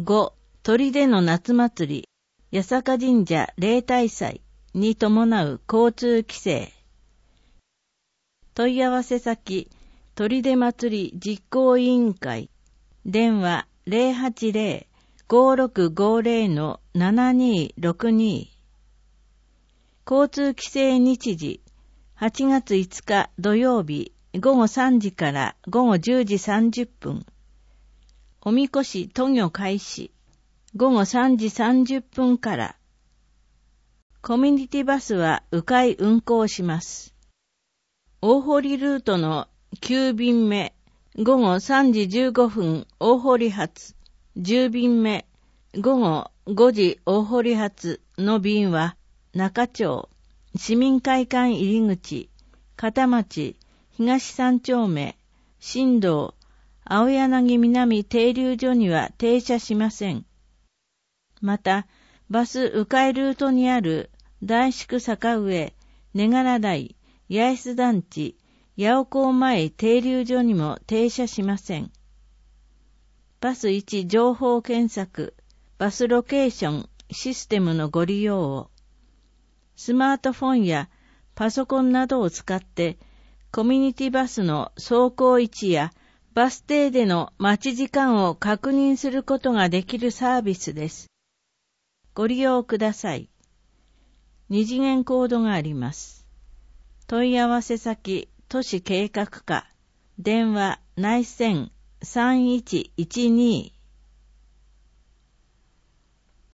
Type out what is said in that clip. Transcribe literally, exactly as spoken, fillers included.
ご、砦の夏祭り、八坂神社例大祭に伴う交通規制。問い合わせ先、砦祭り実行委員会、電話 ゼロはちゼロ ごろくごゼロ のななにろくに。交通規制日時、はちがついつか土曜日ごごさんじからごごじゅうじさんじゅっぷん。おみこし渡御開始、ごごさんじさんじゅっぷんから。コミュニティバスは迂回運行します。大堀ルートのきゅうびんめ、ごごさんじじゅうごふん大堀発、じゅうびんめ、ごごごじ大堀発の便は、中町、市民会館入り口、片町、東三丁目、新道、青柳南停留所には停車しません。また、バス迂回ルートにある大宿坂上、根柄台、八重洲団地、八尾港前停留所にも停車しません。バスいち情報検索、バスロケーションシステムのご利用を。スマートフォンやパソコンなどを使ってコミュニティバスの走行位置やバス停での待ち時間を確認することができるサービスです。ご利用ください。二次元コードがあります。問い合わせ先、都市計画課、電話内線さんいちいちに